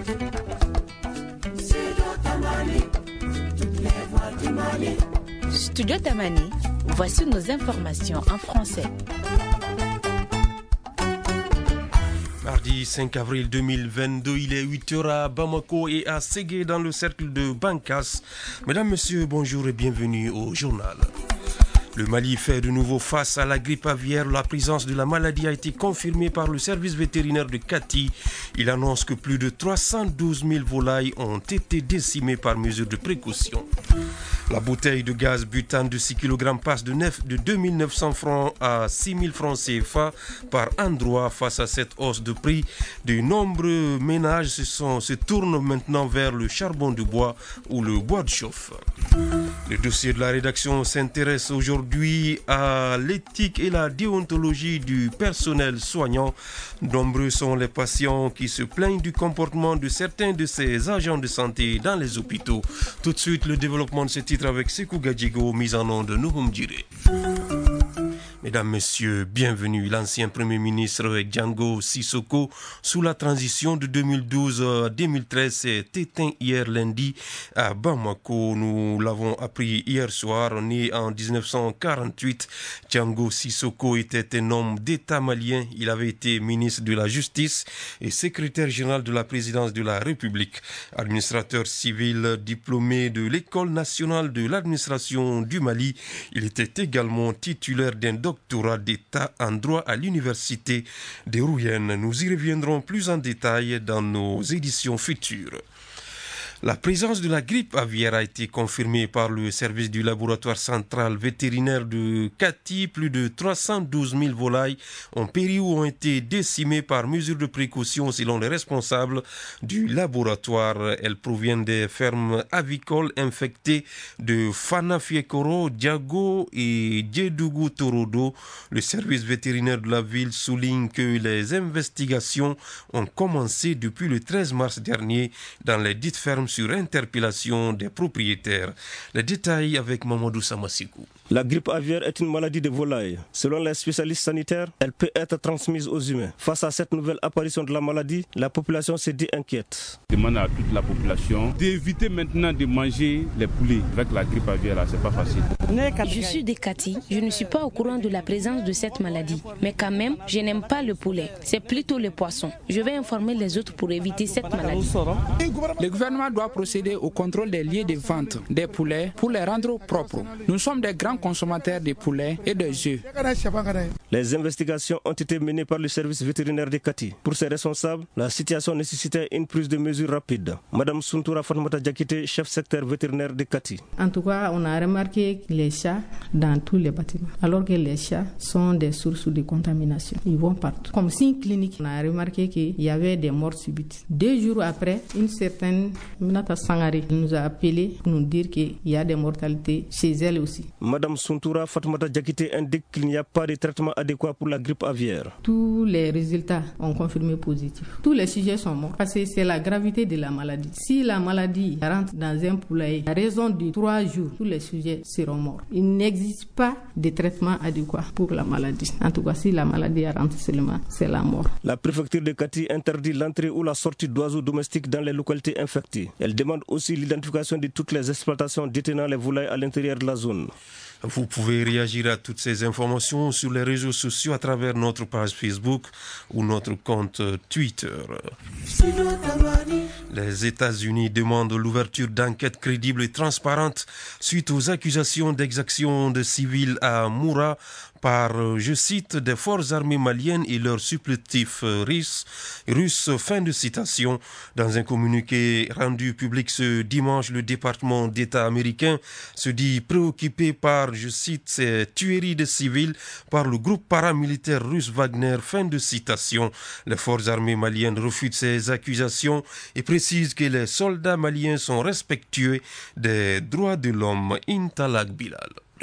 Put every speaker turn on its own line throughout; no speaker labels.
Studio Tamani, voici nos informations en français.
Mardi 5 avril 2022, il est 8h à Bamako et à Ségué dans le cercle de Bankas. Mesdames, Messieurs, bonjour et bienvenue au journal. Le Mali fait de nouveau face à la grippe aviaire. La présence de la maladie a été confirmée par le service vétérinaire de Kati. Il annonce que plus de 312 000 volailles ont été décimées par mesure de précaution. La bouteille de gaz butane de 6 kg passe de 2 900 francs à 6 000 francs CFA par endroit. Face à cette hausse de prix, de nombreux ménages se tournent maintenant vers le charbon de bois ou le bois de chauffe. Le dossier de la rédaction s'intéresse aujourd'hui à l'éthique et la déontologie du personnel soignant. Nombreux sont les patients qui se plaignent du comportement de certains de ces agents de santé dans les hôpitaux. Tout de suite, le développement de ce titre avec Sekou Gadjigo, mise en onde de Nouhoum Djiré. Mesdames, Messieurs, bienvenue. L'ancien Premier ministre Django Sissoko, sous la transition de 2012 à 2013, s'est éteint hier lundi à Bamako. Nous l'avons appris hier soir. Né en 1948, Django Sissoko était un homme d'État malien. Il avait été ministre de la Justice et secrétaire général de la présidence de la République. Administrateur civil diplômé de l'École nationale de l'administration du Mali, il était également titulaire d'un doctorat d'État en droit à l'université de Rouyen. Nous y reviendrons plus en détail dans nos éditions futures. La présence de la grippe aviaire a été confirmée par le service du laboratoire central vétérinaire de Kati. Plus de 312 000 volailles ont péri ou ont été décimées par mesure de précaution selon les responsables du laboratoire. Elles proviennent des fermes avicoles infectées de Fanafiekoro, Diago et Djedougou Torodo. Le service vétérinaire de la ville souligne que les investigations ont commencé depuis le 13 mars dernier dans les dites fermes sur interpellation des propriétaires. Les détails avec Mamadou Samassikou.
La grippe aviaire est une maladie de volaille. Selon les spécialistes sanitaires, elle peut être transmise aux humains. Face à cette nouvelle apparition de la maladie, la population s'est dit inquiète.
Je demande à toute la population d'éviter maintenant de manger les poulets. Avec la grippe aviaire, c'est pas facile.
Je suis de Kati. Je ne suis pas au courant de la présence de cette maladie. Mais quand même, je n'aime pas le poulet. C'est plutôt le poisson. Je vais informer les autres pour éviter cette maladie.
Le gouvernement doit procéder au contrôle des lieux de vente des poulets pour les rendre propres. Nous sommes des grands consommateurs de poulets et de œufs.
Les investigations ont été menées par le service vétérinaire de Kati. Pour ces responsables, la situation nécessitait une prise de mesures rapide. Madame Suntura Fatmata Diakité, chef secteur vétérinaire de Kati.
En tout cas, on a remarqué les chats dans tous les bâtiments, alors que les chats sont des sources de contamination. Ils vont partout. Comme signe clinique, on a remarqué qu'il y avait des morts subites. 2 jours après, une certaine Minata Sangari nous a appelé pour nous dire qu'il y a des mortalités chez elle aussi.
Madame Suntura Fatmata Diakité indique qu'il n'y a pas de traitement adéquat pour la grippe aviaire.
Tous les résultats ont confirmé positif. Tous les sujets sont morts parce que c'est la gravité de la maladie. Si la maladie rentre dans un poulailler, à raison de 3 jours, tous les sujets seront morts. Il n'existe pas de traitement adéquat pour la maladie. En tout cas, si la maladie rentre seulement, c'est la mort.
La préfecture de Kati interdit l'entrée ou la sortie d'oiseaux domestiques dans les localités infectées. Elle demande aussi l'identification de toutes les exploitations détenant les volailles à l'intérieur de la zone.
Vous pouvez réagir à toutes ces informations sur les réseaux sociaux à travers notre page Facebook ou notre compte Twitter. Les États-Unis demandent l'ouverture d'enquêtes crédibles et transparentes suite aux accusations d'exaction de civils à Moura par, je cite, des forces armées maliennes et leurs supplétifs russes. Fin de citation. Dans un communiqué rendu public ce dimanche, le département d'État américain se dit préoccupé par, je cite, ces tueries de civils par le groupe paramilitaire russe Wagner. Fin de citation. Les forces armées maliennes refutent ces accusations et précisent que les soldats maliens sont respectueux des droits de l'homme. Intalak Bilal.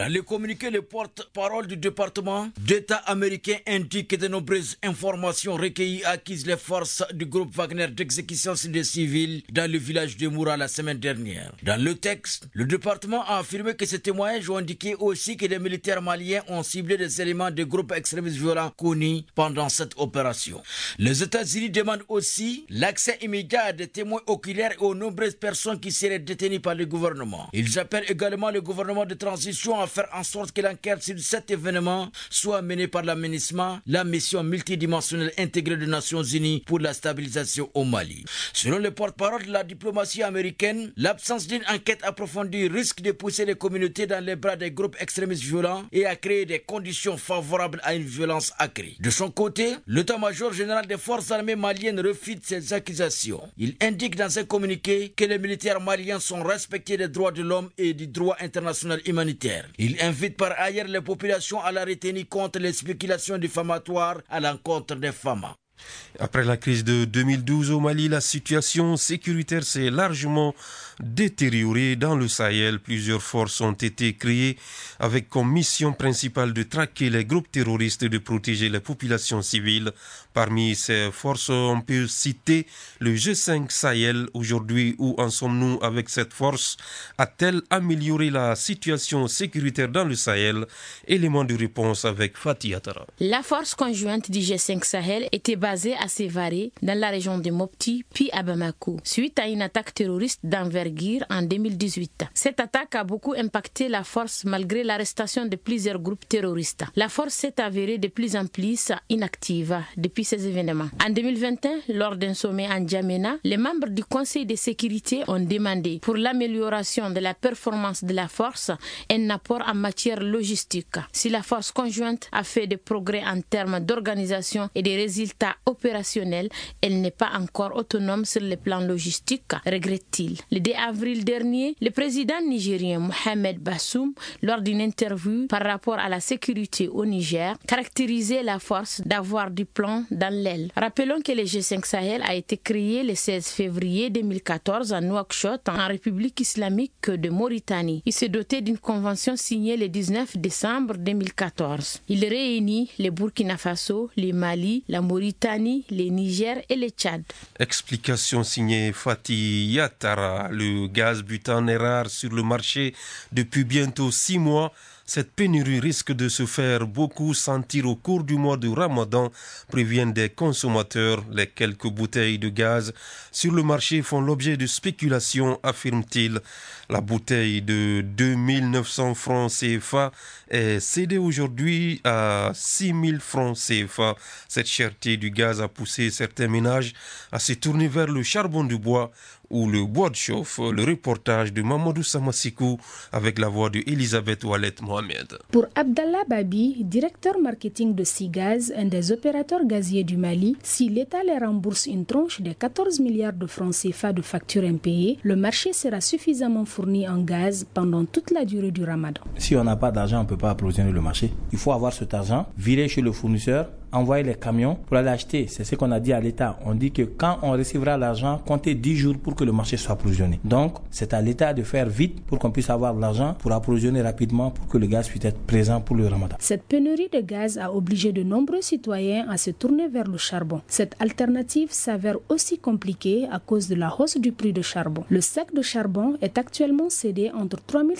Dans le communiqué, le porte-parole du département d'État américain indique que de nombreuses informations recueillies accusent les forces du groupe Wagner d'exécution des civils dans le village de Moura la semaine dernière. Dans le texte, le département a affirmé que ces témoignages ont indiqué aussi que les militaires maliens ont ciblé des éléments de groupes extrémistes violents connus pendant cette opération. Les États-Unis demandent aussi l'accès immédiat à des témoins oculaires et aux nombreuses personnes qui seraient détenues par le gouvernement. Ils appellent également le gouvernement de transition à faire en sorte que l'enquête sur cet événement soit menée par la MINUSMA, la mission multidimensionnelle intégrée des Nations Unies pour la stabilisation au Mali. Selon le porte-parole de la diplomatie américaine, l'absence d'une enquête approfondie risque de pousser les communautés dans les bras des groupes extrémistes violents et à créer des conditions favorables à une violence accrue. De son côté, l'état-major général des forces armées maliennes refute ces accusations. Il indique dans un communiqué que les militaires maliens sont respectés des droits de l'homme et du droit international humanitaire. Il invite par ailleurs les populations à la retenue contre les spéculations diffamatoires à l'encontre des femmes.
Après la crise de 2012 au Mali, la situation sécuritaire s'est largement détériorée dans le Sahel. Plusieurs forces ont été créées avec comme mission principale de traquer les groupes terroristes et de protéger les populations civiles. Parmi ces forces, on peut citer le G5 Sahel. Aujourd'hui, où en sommes-nous avec cette force? A-t-elle amélioré la situation sécuritaire dans le Sahel? Élément de réponse avec Fatih Atara.
La force conjointe du G5 Sahel était basée à Sévaré, dans la région de Mopti, puis à Bamako, suite à une attaque terroriste d'envergure en 2018. Cette attaque a beaucoup impacté la force malgré l'arrestation de plusieurs groupes terroristes. La force s'est avérée de plus en plus inactive depuis ces événements. En 2021, lors d'un sommet en Djamena, les membres du Conseil de sécurité ont demandé pour l'amélioration de la performance de la force un apport en matière logistique. Si la force conjointe a fait des progrès en termes d'organisation et des résultats opérationnels, elle n'est pas encore autonome sur le plan logistique, regrette-t-il. Le 2 avril dernier, le président nigérien Mohamed Bassoum, lors d'une interview par rapport à la sécurité au Niger, caractérisait la force d'avoir du plomb dans l'aile. Rappelons que le G5 Sahel a été créé le 16 février 2014 à Nouakchott, en République islamique de Mauritanie. Il s'est doté d'une convention signée le 19 décembre 2014. Il réunit les Burkina Faso, le Mali, la Mauritanie, le Niger et le Tchad.
Explication signée Fatih Yatara. Le gaz butane est rare sur le marché depuis bientôt 6 mois. Cette pénurie risque de se faire beaucoup sentir au cours du mois de Ramadan, préviennent des consommateurs. Les quelques bouteilles de gaz sur le marché font l'objet de spéculations, affirme-t-il. La bouteille de 2900 francs CFA est cédée aujourd'hui à 6000 francs CFA. Cette cherté du gaz a poussé certains ménages à se tourner vers le charbon de bois ou le bois de chauffe. Le reportage de Mamadou Samassikou avec la voix de Elisabeth Oualet Mohamed.
Pour Abdallah Babi, directeur marketing de Sigaz, un des opérateurs gaziers du Mali, si l'État les rembourse une tranche de 14 milliards de francs CFA de factures impayées, le marché sera suffisamment fourni en gaz pendant toute la durée du Ramadan.
Si on n'a pas d'argent, on ne peut pas approvisionner le marché. Il faut avoir cet argent, virer chez le fournisseur, envoyer les camions pour aller acheter. C'est ce qu'on a dit à l'État. On dit que quand on recevra l'argent, comptez 10 jours pour que le marché soit approvisionné. Donc, c'est à l'État de faire vite pour qu'on puisse avoir de l'argent pour approvisionner rapidement pour que le gaz puisse être présent pour le Ramadan.
Cette pénurie de gaz a obligé de nombreux citoyens à se tourner vers le charbon. Cette alternative s'avère aussi compliquée à cause de la hausse du prix du charbon. Le sac de charbon est actuellement cédé entre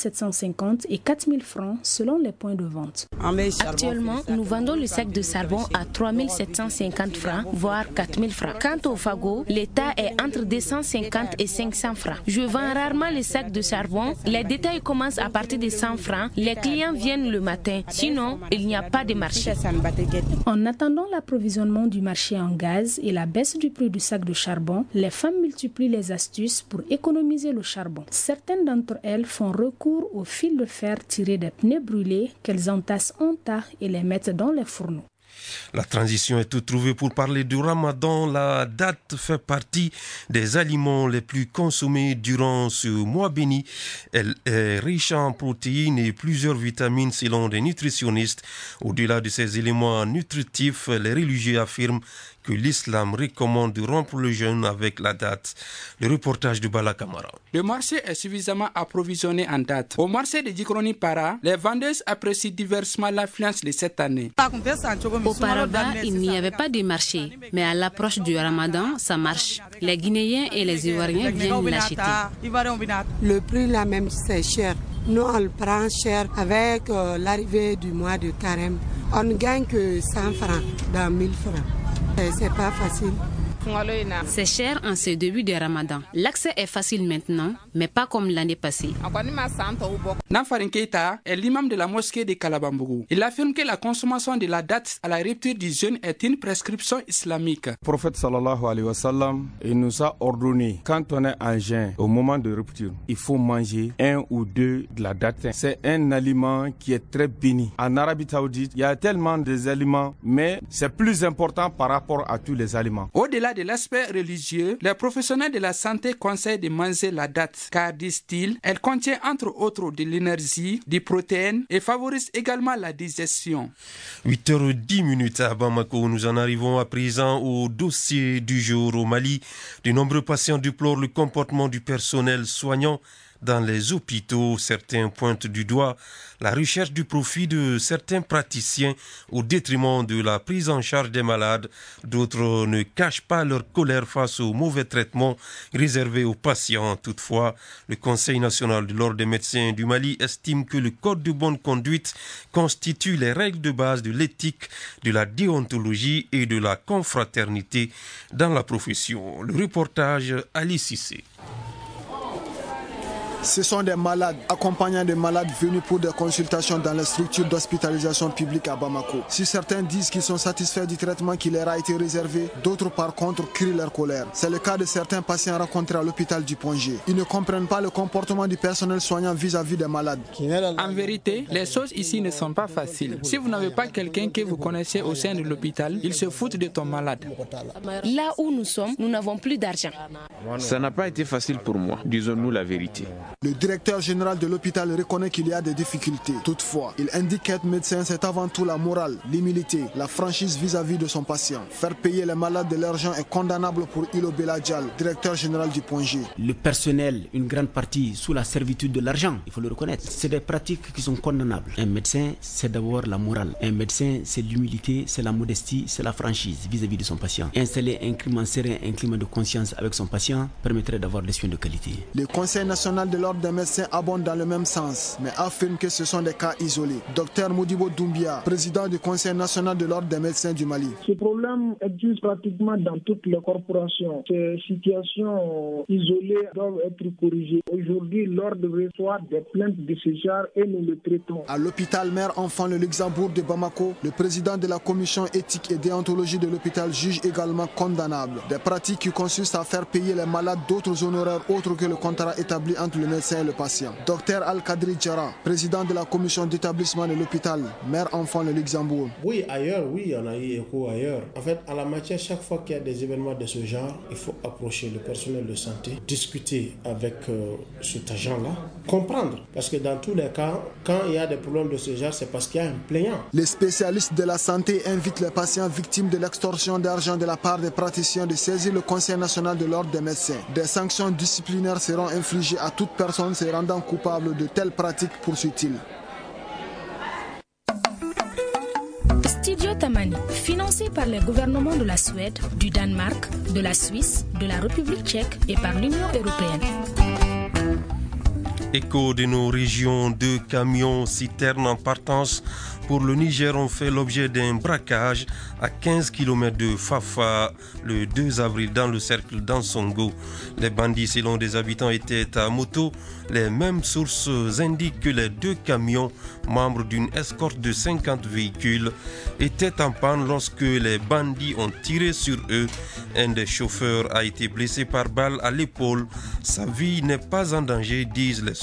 3750 et 4000 francs selon les points de vente.
Actuellement, nous vendons le sac de charbon à 3750 francs, voire 4000 francs. Quant au fagot, l'état est entre 250 et 500 francs. Je vends rarement les sacs de charbon. Les détails commencent à partir de 100 francs. Les clients viennent le matin. Sinon, il n'y a pas de marché.
En attendant l'approvisionnement du marché en gaz et la baisse du prix du sac de charbon, les femmes multiplient les astuces pour économiser le charbon. Certaines d'entre elles font recours au fil de fer tiré des pneus brûlés qu'elles entassent en tas et les mettent dans les fourneaux.
La transition est toute trouvée pour parler du Ramadan. La date fait partie des aliments les plus consommés durant ce mois béni. Elle est riche en protéines et plusieurs vitamines selon les nutritionnistes. Au-delà de ces éléments nutritifs, les religieux affirment que l'islam recommande de rompre le jeûne avec la date. Le reportage de Bala Kamara.
Le marché est suffisamment approvisionné en date. Au marché de Djikroni Para, les vendeuses apprécient diversement l'affluence de cette année.
Auparavant, il n'y avait pas de marché, mais à l'approche du Ramadan, ça marche. Les Guinéens et les Ivoiriens viennent l'acheter.
Le prix là même, c'est cher. Nous, on le prend cher avec l'arrivée du mois de carême. On ne gagne que 100 francs dans 1000 francs. Et c'est pas facile.
C'est cher en ce début de Ramadan. L'accès est facile maintenant, mais pas comme l'année passée.
Nafarin Keita est l'imam de la mosquée de Kalabambougou. Il affirme que la consommation de la date à la rupture du jeûne est une prescription islamique.
Le prophète sallallahu alayhi wa sallam, il nous a ordonné, quand on est en jeûne, au moment de rupture, il faut manger 1 ou 2 de la date. C'est un aliment qui est très béni. En Arabie Saoudite, il y a tellement d'aliments, mais c'est plus important par rapport à tous les aliments.
Au-delà de l'aspect religieux, les professionnels de la santé conseillent de manger la date, car, disent-ils, elle contient entre autres de l'énergie, des protéines et favorise également la digestion.
8h10 à Bamako, nous en arrivons à présent au dossier du jour. Au Mali, de nombreux patients déplorent le comportement du personnel soignant dans les hôpitaux. Certains pointent du doigt la recherche du profit de certains praticiens au détriment de la prise en charge des malades. D'autres ne cachent pas leur colère face au mauvais traitement réservé aux patients. Toutefois, le Conseil national de l'ordre des médecins du Mali estime que le code de bonne conduite constitue les règles de base de l'éthique, de la déontologie et de la confraternité dans la profession. Le reportage Ali Cissé.
Ce sont des malades accompagnant des malades venus pour des consultations dans les structures d'hospitalisation publique à Bamako. Si certains disent qu'ils sont satisfaits du traitement qui leur a été réservé, d'autres par contre crient leur colère. C'est le cas de certains patients rencontrés à l'hôpital du Pongé. Ils ne comprennent pas le comportement du personnel soignant vis-à-vis des malades.
En vérité, les choses ici ne sont pas faciles. Si vous n'avez pas quelqu'un que vous connaissez au sein de l'hôpital, ils se foutent de ton malade.
Là où nous sommes, nous n'avons plus d'argent.
Ça n'a pas été facile pour moi, disons-nous la vérité.
Le directeur général de l'hôpital reconnaît qu'il y a des difficultés. Toutefois, il indique qu'être médecin, c'est avant tout la morale, l'humilité, la franchise vis-à-vis de son patient. Faire payer les malades de l'argent est condamnable pour Ilo Beladjal, directeur général du Pongé.
Le personnel, une grande partie sous la servitude de l'argent, il faut le reconnaître. C'est des pratiques qui sont condamnables. Un médecin, c'est d'abord la morale. Un médecin, c'est l'humilité, c'est la modestie, c'est la franchise vis-à-vis de son patient. Installer un climat serein, un climat de conscience avec son patient permettrait d'avoir des soins de qualité.
Le Conseil national de l'ordre des médecins abondent dans le même sens, mais affirment que ce sont des cas isolés. Docteur Modibo Doumbia, président du Conseil national de l'ordre des médecins du Mali.
Ce problème existe pratiquement dans toutes les corporations. Ces situations isolées doivent être corrigées. Aujourd'hui, l'ordre reçoit des plaintes de ce genre et nous le traitons.
À l'hôpital Mère-Enfant le Luxembourg de Bamako, le président de la commission éthique et déontologie de l'hôpital juge également condamnable des pratiques qui consistent à faire payer les malades d'autres honoraires autres que le contrat établi entre le médecin et le patient. Docteur Al-Kadri Djara, président de la commission d'établissement de l'hôpital Mère-Enfant le Luxembourg.
Oui, ailleurs, oui, on a eu écho ailleurs. En fait, en la matière, chaque fois qu'il y a des événements de ce genre, il faut approcher le personnel de santé, discuter avec cet agent-là, comprendre. Parce que dans tous les cas, quand il y a des problèmes de ce genre, c'est parce qu'il y a un plaignant.
Les spécialistes de la santé invitent les patients victimes de l'extorsion d'argent de la part des praticiens de saisir le Conseil national de l'ordre des médecins. Des sanctions disciplinaires seront infligées à toute personne se rendant coupable de telles pratiques, poursuit-il.
Studio Tamani, financé par les gouvernements de la Suède, du Danemark, de la Suisse, de la République tchèque et par l'Union européenne.
Écho de nos régions, 2 camions citernes en partance pour le Niger ont fait l'objet d'un braquage à 15 km de Fafa le 2 avril dans le cercle d'Ansongo. Les bandits, selon des habitants, étaient à moto. Les mêmes sources indiquent que les 2 camions, membres d'une escorte de 50 véhicules, étaient en panne lorsque les bandits ont tiré sur eux. Un des chauffeurs a été blessé par balle à l'épaule. Sa vie n'est pas en danger, disent les sources.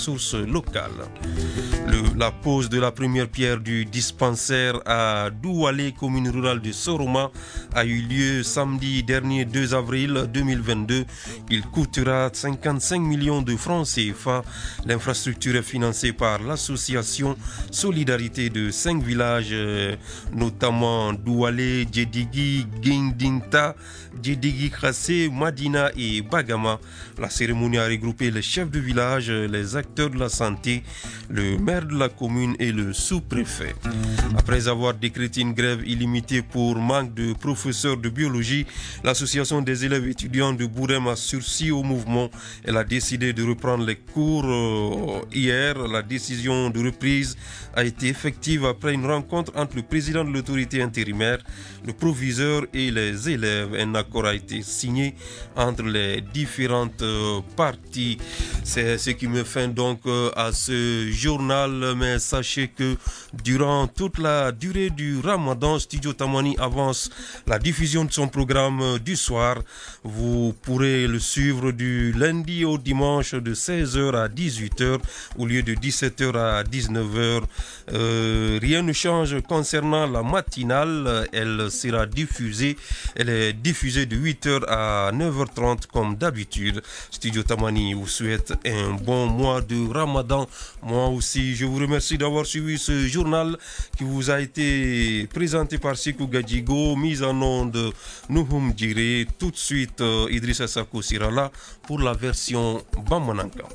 source locale. La pose de la première pierre du dispensaire à Doualé, commune rurale de Soroma, a eu lieu samedi dernier 2 avril 2022. Il coûtera 55 millions de francs CFA. L'infrastructure est financée par l'association Solidarité de 5 villages, notamment Doualé, Djedigi, Guindinta, Djedigi Krassé, Madina et Bagama. La cérémonie a regroupé les chefs de village, les acteurs de la santé, le maire de la commune et le sous-préfet. Après avoir décrété une grève illimitée pour manque de professeurs de biologie, l'association des élèves étudiants de Bourem a sursis au mouvement. Elle a décidé de reprendre les cours hier. La décision de reprise a été effective après une rencontre entre le président de l'autorité intérimaire, le proviseur et les élèves. Un accord a été signé entre les différentes parties. C'est ce qui me fait donc à ce journal, mais sachez que durant toute la durée du Ramadan, Studio Tamani avance la diffusion de son programme du soir. Vous pourrez le suivre du lundi au dimanche de 16h à 18h au lieu de 17h à 19h. Rien ne change concernant la matinale. Elle sera diffusée. Elle est diffusée de 8h à 9h30 comme d'habitude. Studio Tamani vous souhaite un bon mois de Ramadan. Moi aussi, je vous remercie d'avoir suivi ce journal qui vous a été présenté par Sikou Gadjigo, mise en onde Nouhoum Djiré. Tout de suite, Idrissa Sakou Sirala pour la version Bamananka.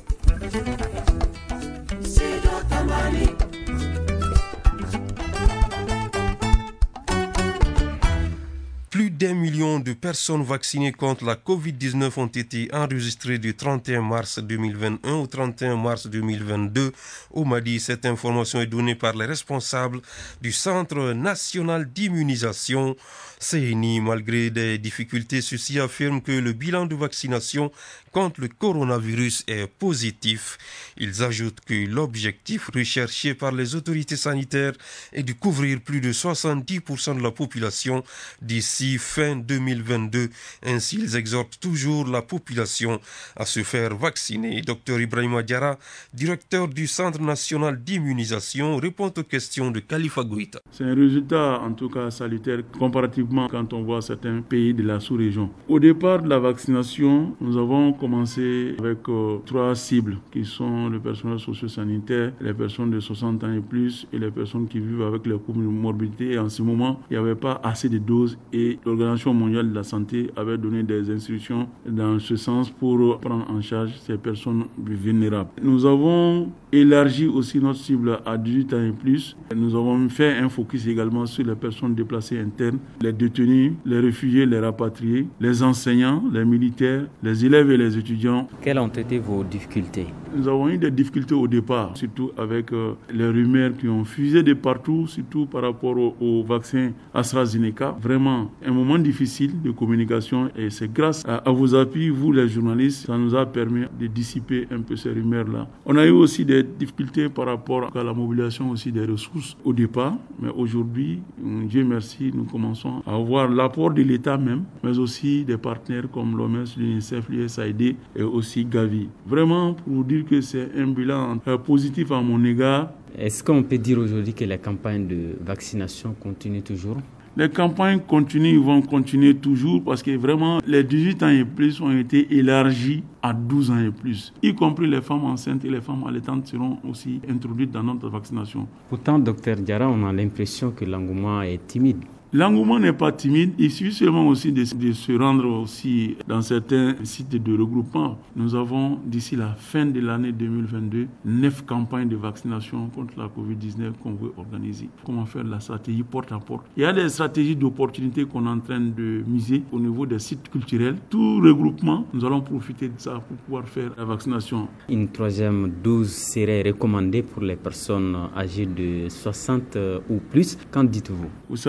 Plus d'1 million de personnes vaccinées contre la Covid-19 ont été enregistrées du 31 mars 2021 au 31 mars 2022 au Mali. Cette information est donnée par les responsables du Centre national d'immunisation CNI. Malgré des difficultés, ceux-ci affirment que le bilan de vaccination contre le coronavirus est positif. Ils ajoutent que l'objectif recherché par les autorités sanitaires est de couvrir plus de 70% de la population d'ici fin 2022. Ainsi, ils exhortent toujours la population à se faire vacciner. Dr Ibrahima Diarra, directeur du Centre national d'immunisation, répond aux questions de Khalifa Goïta.
C'est un résultat en tout cas salutaire comparativement quand on voit certains pays de la sous-région. Au départ de la vaccination, nous avons commencé avec 3 cibles qui sont le personnel socio-sanitaire, les personnes de 60 ans et plus et les personnes qui vivent avec les comorbidités. Et en ce moment, il n'y avait pas assez de doses et l'Organisation mondiale de la santé avait donné des instructions dans ce sens pour prendre en charge ces personnes vulnérables. Nous avons élargi aussi notre cible à 18 ans et plus. Nous avons fait un focus également sur les personnes déplacées internes, les détenus, les réfugiés, les rapatriés, les enseignants, les militaires, les élèves et les étudiants.
Quelles ont été vos difficultés?
Nous avons eu des difficultés au départ, surtout avec les rumeurs qui ont fusé de partout, surtout par rapport au vaccin AstraZeneca. Vraiment, un moment difficile de communication et c'est grâce à vos appuis, vous les journalistes, ça nous a permis de dissiper un peu ces rumeurs-là. On a eu aussi des difficultés par rapport à la mobilisation aussi des ressources au départ, mais aujourd'hui, Dieu merci, nous commençons à avoir l'apport de l'État même, mais aussi des partenaires comme l'OMS, l'UNICEF, l'USAID et aussi Gavi. Vraiment, pour vous dire que c'est un bilan positif à mon égard.
Est-ce qu'on peut dire aujourd'hui que les campagnes de vaccination continuent toujours?
Les campagnes continuent, ils vont continuer toujours parce que vraiment les 18 ans et plus ont été élargis à 12 ans et plus. Y compris les femmes enceintes et les femmes allaitantes seront aussi introduites dans notre vaccination.
Pourtant, Dr Diarra, on a l'impression que l'engouement est timide.
L'engouement n'est pas timide, il suffit seulement aussi de se rendre aussi dans certains sites de regroupement. Nous avons d'ici la fin de l'année 2022 9 campagnes de vaccination contre la Covid-19 qu'on veut organiser. Comment faire la stratégie porte à porte. Il y a des stratégies d'opportunité qu'on est en train de miser au niveau des sites culturels. Tout regroupement, nous allons profiter de ça pour pouvoir faire la vaccination.
Une 3e dose serait recommandée pour les personnes âgées de 60 ou plus. Qu'en dites-vous?
Vous savez,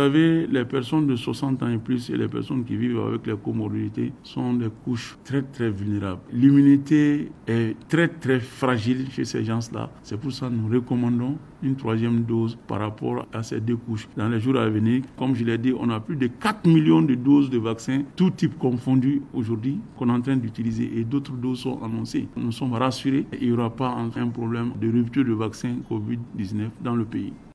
les personnes de 60 ans et plus et les personnes qui vivent avec les comorbidités sont des couches très très vulnérables. L'immunité est très très fragile chez ces gens-là. C'est pour ça que nous recommandons une 3e dose par rapport à ces 2 couches. Dans les jours à venir, comme je l'ai dit, on a plus de 4 millions de doses de vaccins, tout type confondu aujourd'hui, qu'on est en train d'utiliser et d'autres doses sont annoncées. Nous sommes rassurés, il n'y aura pas un problème de rupture de vaccin Covid-19 dans le pays.